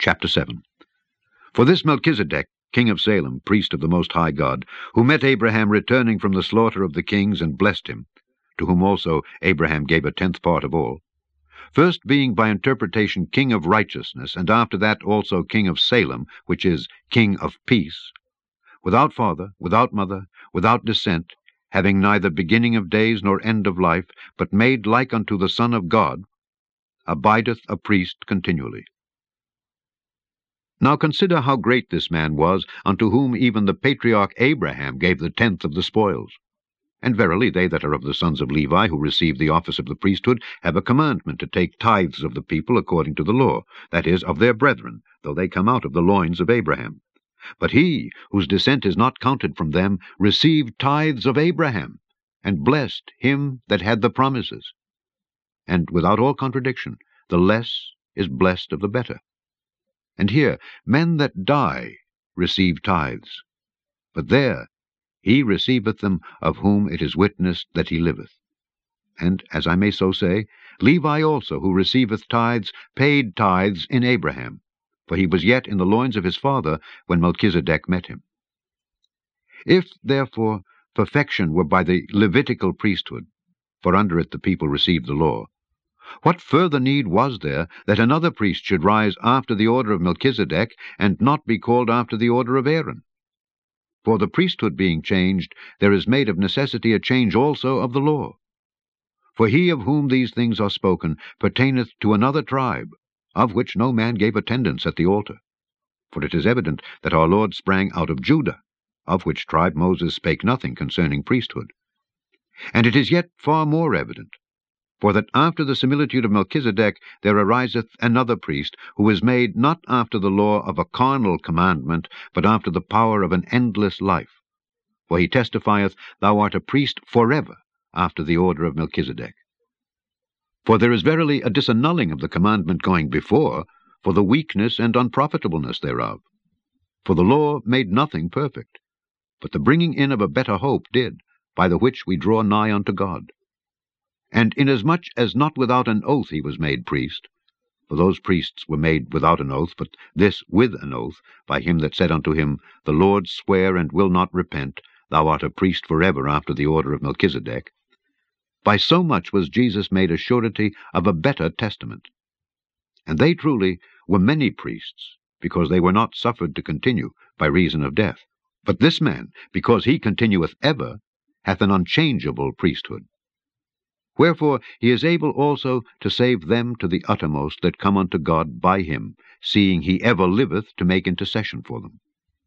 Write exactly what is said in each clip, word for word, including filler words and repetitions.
Chapter seven. For this Melchizedek, king of Salem, priest of the Most High God, who met Abraham returning from the slaughter of the kings and blessed him, to whom also Abraham gave a tenth part of all, first being by interpretation king of righteousness, and after that also king of Salem, which is king of peace, without father, without mother, without descent, having neither beginning of days nor end of life, but made like unto the Son of God, abideth a priest continually. Now consider how great this man was, unto whom even the patriarch Abraham gave the tenth of the spoils. And verily they that are of the sons of Levi, who receive the office of the priesthood, have a commandment to take tithes of the people according to the law, that is, of their brethren, though they come out of the loins of Abraham. But he, whose descent is not counted from them, received tithes of Abraham, and blessed him that had the promises. And without all contradiction, the less is blessed of the better. And here, men that die receive tithes, but there he receiveth them of whom it is witnessed that he liveth. And, as I may so say, Levi also, who receiveth tithes, paid tithes in Abraham, for he was yet in the loins of his father when Melchizedek met him. If, therefore, perfection were by the Levitical priesthood, for under it the people received the law, what further need was there that another priest should rise after the order of Melchizedek, and not be called after the order of Aaron? For the priesthood being changed, there is made of necessity a change also of the law. For he of whom these things are spoken pertaineth to another tribe, of which no man gave attendance at the altar. For it is evident that our Lord sprang out of Judah, of which tribe Moses spake nothing concerning priesthood. And it is yet far more evident, for that after the similitude of Melchizedek there ariseth another priest, who is made not after the law of a carnal commandment, but after the power of an endless life. For he testifieth, Thou art a priest forever, after the order of Melchizedek. For there is verily a disannulling of the commandment going before, for the weakness and unprofitableness thereof. For the law made nothing perfect, but the bringing in of a better hope did, by the which we draw nigh unto God. And inasmuch as not without an oath he was made priest, for those priests were made without an oath, but this with an oath, by him that said unto him, The Lord sware and will not repent, Thou art a priest forever after the order of Melchizedek, by so much was Jesus made a surety of a better testament. And they truly were many priests, because they were not suffered to continue by reason of death. But this man, because he continueth ever, hath an unchangeable priesthood. Wherefore he is able also to save them to the uttermost that come unto God by him, seeing he ever liveth to make intercession for them.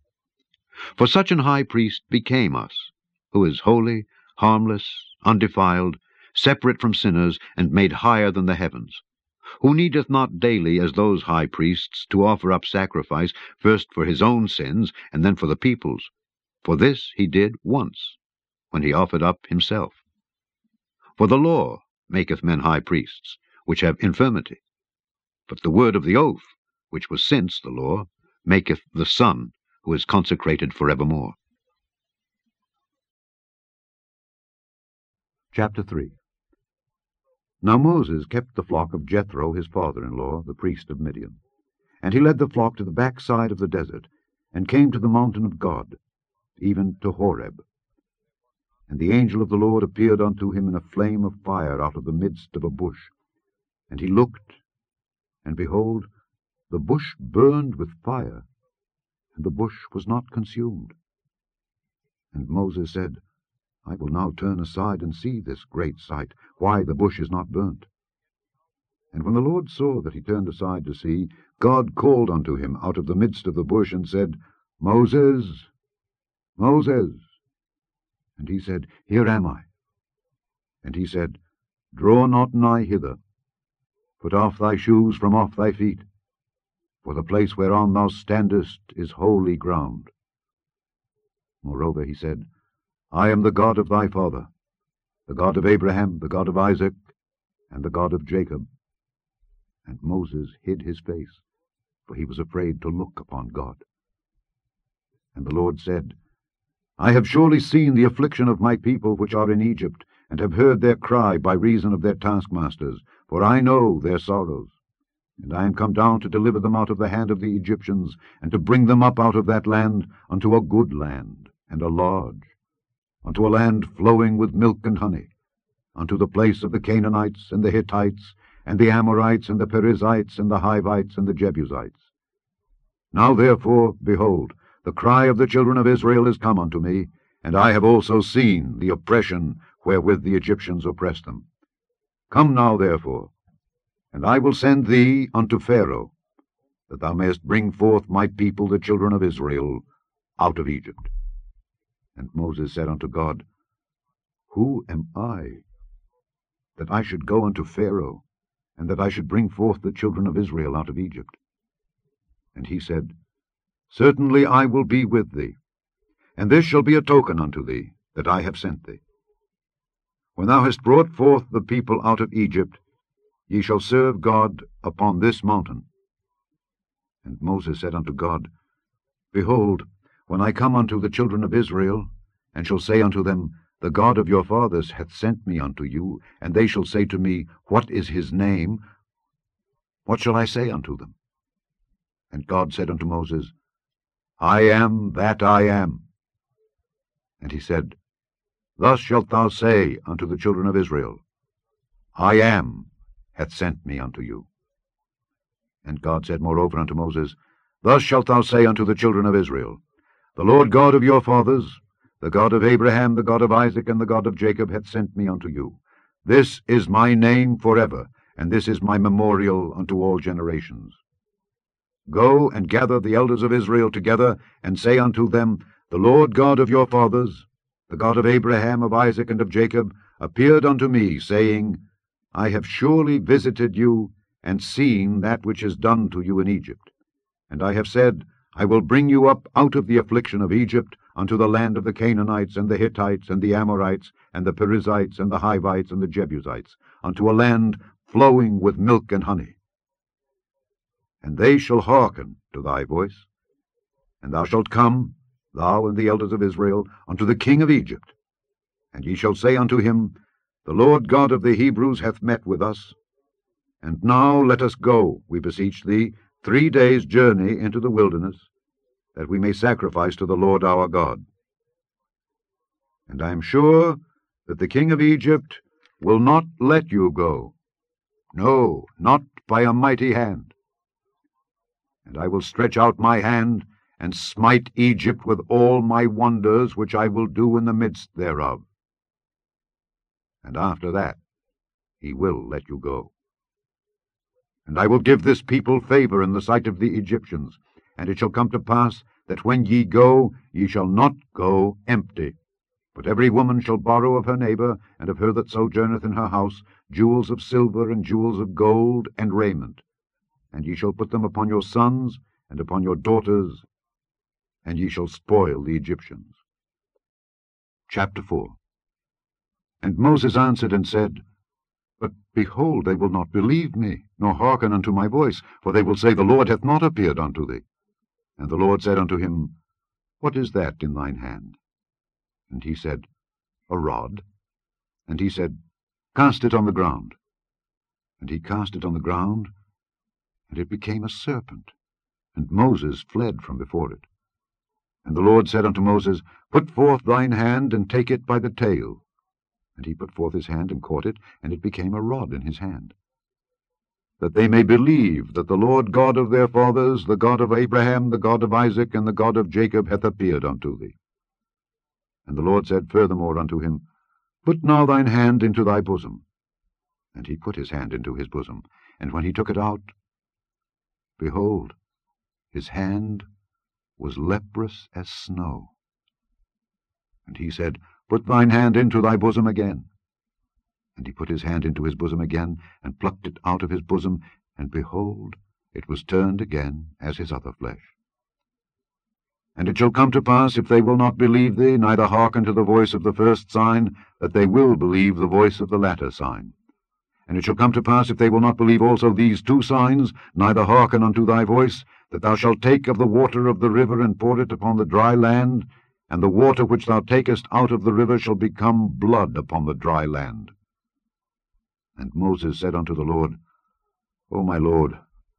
For such an high priest became us, who is holy, harmless, undefiled, separate from sinners, and made higher than the heavens, who needeth not daily, as those high priests, to offer up sacrifice, first for his own sins, and then for the people's. For this he did once, when he offered up himself. For the law maketh men high priests, which have infirmity. But the word of the oath, which was since the law, maketh the Son, who is consecrated forevermore. Chapter three. Now Moses kept the flock of Jethro his father-in-law, the priest of Midian. And he led the flock to the backside of the desert, and came to the mountain of God, even to Horeb. And the angel of the Lord appeared unto him in a flame of fire out of the midst of a bush. And he looked, and behold, the bush burned with fire, and the bush was not consumed. And Moses said, I will now turn aside and see this great sight, why the bush is not burnt. And when the Lord saw that he turned aside to see, God called unto him out of the midst of the bush, and said, Moses, Moses. And he said, Here am I. And he said, Draw not nigh hither. Put off thy shoes from off thy feet, for the place whereon thou standest is holy ground. Moreover he said, I am the God of thy father, the God of Abraham, the God of Isaac, and the God of Jacob. And Moses hid his face, for he was afraid to look upon God. And the Lord said, I have surely seen the affliction of my people which are in Egypt, and have heard their cry by reason of their taskmasters, for I know their sorrows. And I am come down to deliver them out of the hand of the Egyptians, and to bring them up out of that land unto a good land, and a large, unto a land flowing with milk and honey, unto the place of the Canaanites, and the Hittites, and the Amorites, and the Perizzites, and the Hivites, and the Jebusites. Now therefore, behold, the cry of the children of Israel is come unto me, and I have also seen the oppression wherewith the Egyptians oppress them. Come now therefore, and I will send thee unto Pharaoh, that thou mayest bring forth my people the children of Israel out of Egypt. And Moses said unto God, Who am I, that I should go unto Pharaoh, and that I should bring forth the children of Israel out of Egypt? And he said, Certainly I will be with thee, and this shall be a token unto thee, that I have sent thee. When thou hast brought forth the people out of Egypt, ye shall serve God upon this mountain. And Moses said unto God, Behold, when I come unto the children of Israel, and shall say unto them, The God of your fathers hath sent me unto you, and they shall say to me, What is his name? What shall I say unto them? And God said unto Moses, I am that I am. And he said, Thus shalt thou say unto the children of Israel, I am hath sent me unto you. And God said moreover unto Moses, Thus shalt thou say unto the children of Israel, The Lord God of your fathers, the God of Abraham, the God of Isaac, and the God of Jacob, hath sent me unto you. This is my name forever, and this is my memorial unto all generations. Go and gather the elders of Israel together, and say unto them, The Lord God of your fathers, the God of Abraham, of Isaac, and of Jacob, appeared unto me, saying, I have surely visited you, and seen that which is done to you in Egypt. And I have said, I will bring you up out of the affliction of Egypt unto the land of the Canaanites, and the Hittites, and the Amorites, and the Perizzites, and the Hivites, and the Jebusites, unto a land flowing with milk and honey. And they shall hearken to thy voice. And thou shalt come, thou and the elders of Israel, unto the king of Egypt. And ye shall say unto him, The Lord God of the Hebrews hath met with us. And now let us go, we beseech thee, three days' journey into the wilderness, that we may sacrifice to the Lord our God. And I am sure that the king of Egypt will not let you go, no, not by a mighty hand. And I will stretch out my hand, and smite Egypt with all my wonders, which I will do in the midst thereof. And after that he will let you go. And I will give this people favor in the sight of the Egyptians, and it shall come to pass that when ye go, ye shall not go empty. But every woman shall borrow of her neighbor, and of her that sojourneth in her house, jewels of silver, and jewels of gold, and raiment. And ye shall put them upon your sons, and upon your daughters, and ye shall spoil the Egyptians. Chapter four. And Moses answered and said, But behold, they will not believe me, nor hearken unto my voice, for they will say, The Lord hath not appeared unto thee. And the Lord said unto him, What is that in thine hand? And he said, A rod. And he said, Cast it on the ground. And he cast it on the ground, and it became a serpent, and Moses fled from before it. And the Lord said unto Moses, Put forth thine hand, and take it by the tail. And he put forth his hand, and caught it, and it became a rod in his hand. That they may believe that the Lord God of their fathers, the God of Abraham, the God of Isaac, and the God of Jacob, hath appeared unto thee. And the Lord said furthermore unto him, Put now thine hand into thy bosom. And he put his hand into his bosom, and when he took it out, behold, his hand was leprous as snow. And he said, Put thine hand into thy bosom again. And he put his hand into his bosom again, and plucked it out of his bosom, and behold, it was turned again as his other flesh. And it shall come to pass, if they will not believe thee, neither hearken to the voice of the first sign, that they will believe the voice of the latter sign. And it shall come to pass, if they will not believe also these two signs, neither hearken unto thy voice, that thou shalt take of the water of the river, and pour it upon the dry land, and the water which thou takest out of the river shall become blood upon the dry land. And Moses said unto the Lord, O my Lord,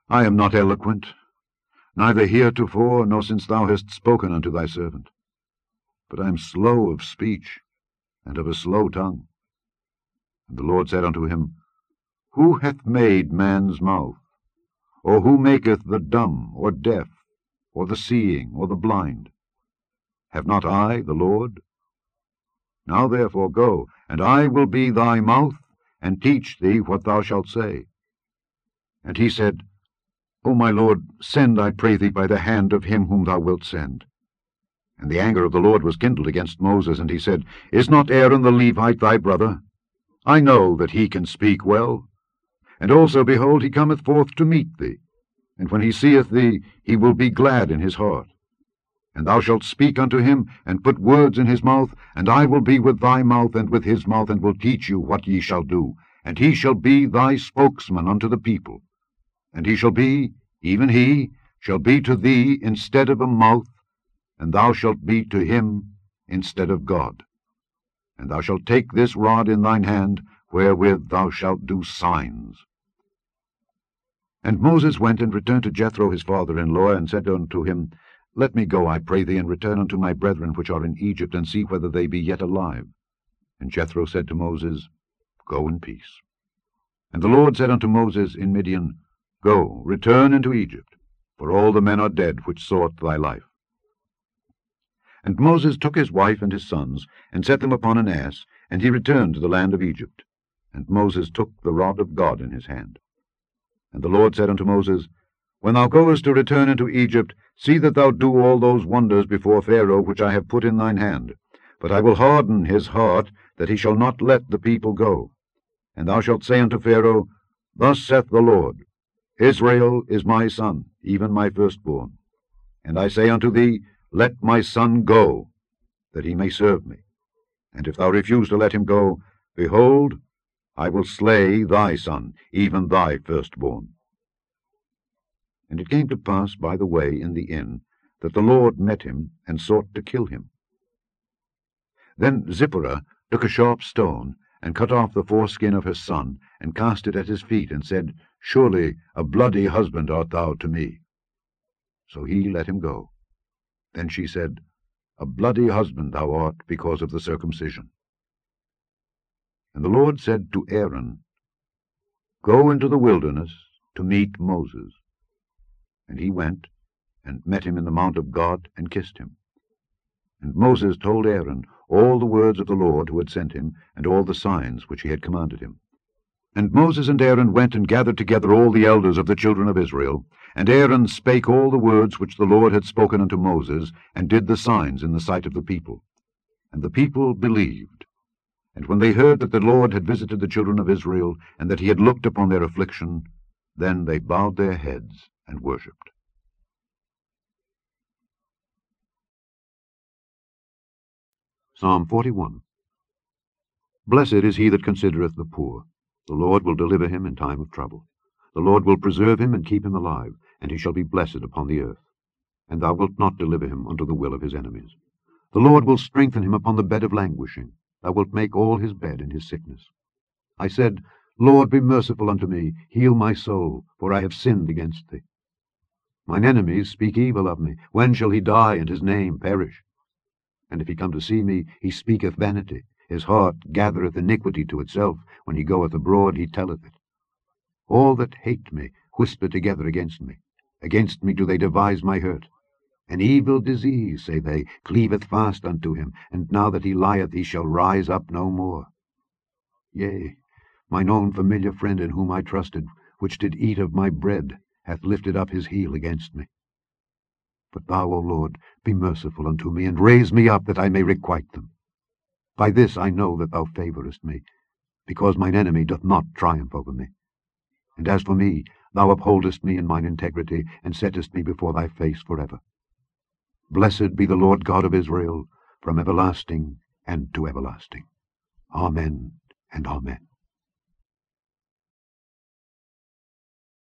I am not eloquent, neither heretofore nor since thou hast spoken unto thy servant. But I am slow of speech, and of a slow tongue. And the Lord said unto him, Who hath made man's mouth? Or who maketh the dumb, or deaf, or the seeing, or the blind? Have not I the Lord? Now therefore go, and I will be thy mouth, and teach thee what thou shalt say. And he said, O my Lord, send, I pray thee, by the hand of him whom thou wilt send. And the anger of the Lord was kindled against Moses, and he said, Is not Aaron the Levite thy brother? I know that he can speak well. And also, behold, he cometh forth to meet thee, and when he seeth thee, he will be glad in his heart. And thou shalt speak unto him, and put words in his mouth, and I will be with thy mouth and with his mouth, and will teach you what ye shall do. And he shall be thy spokesman unto the people. And he shall be, even he, shall be to thee instead of a mouth, and thou shalt be to him instead of God. And thou shalt take this rod in thine hand, wherewith thou shalt do signs. And Moses went and returned to Jethro his father-in-law, and said unto him, Let me go, I pray thee, and return unto my brethren which are in Egypt, and see whether they be yet alive. And Jethro said to Moses, Go in peace. And the Lord said unto Moses in Midian, Go, return into Egypt, for all the men are dead which sought thy life. And Moses took his wife and his sons, and set them upon an ass, and he returned to the land of Egypt. And Moses took the rod of God in his hand. And the Lord said unto Moses, When thou goest to return into Egypt, see that thou do all those wonders before Pharaoh which I have put in thine hand. But I will harden his heart, that he shall not let the people go. And thou shalt say unto Pharaoh, Thus saith the Lord, Israel is my son, even my firstborn. And I say unto thee, Let my son go, that he may serve me. And if thou refuse to let him go, behold, I will slay thy son, even thy firstborn. And it came to pass by the way in the inn, that the Lord met him, and sought to kill him. Then Zipporah took a sharp stone, and cut off the foreskin of her son, and cast it at his feet, and said, Surely a bloody husband art thou to me. So he let him go. Then she said, A bloody husband thou art because of the circumcision. And the Lord said to Aaron, Go into the wilderness to meet Moses. And he went, and met him in the mount of God, and kissed him. And Moses told Aaron all the words of the Lord who had sent him, and all the signs which he had commanded him. And Moses and Aaron went and gathered together all the elders of the children of Israel. And Aaron spake all the words which the Lord had spoken unto Moses, and did the signs in the sight of the people. And the people believed. And when they heard that the Lord had visited the children of Israel, and that he had looked upon their affliction, then they bowed their heads and worshipped. Psalm forty-one. Blessed is he that considereth the poor. The Lord will deliver him in time of trouble. The Lord will preserve him and keep him alive, and he shall be blessed upon the earth. And thou wilt not deliver him unto the will of his enemies. The Lord will strengthen him upon the bed of languishing. Thou wilt make all his bed in his sickness. I said, Lord, be merciful unto me, heal my soul, for I have sinned against thee. Mine enemies speak evil of me. When shall he die, and his name perish? And if he come to see me, he speaketh vanity. His heart gathereth iniquity to itself. When he goeth abroad, he telleth it. All that hate me whisper together against me. Against me do they devise my hurt. An evil disease, say they, cleaveth fast unto him, and now that he lieth he shall rise up no more. Yea, mine own familiar friend in whom I trusted, which did eat of my bread, hath lifted up his heel against me. But thou, O Lord, be merciful unto me, and raise me up, that I may requite them. By this I know that thou favourest me, because mine enemy doth not triumph over me. And as for me, thou upholdest me in mine integrity, and settest me before thy face for ever. Blessed be the Lord God of Israel, from everlasting and to everlasting. Amen and Amen.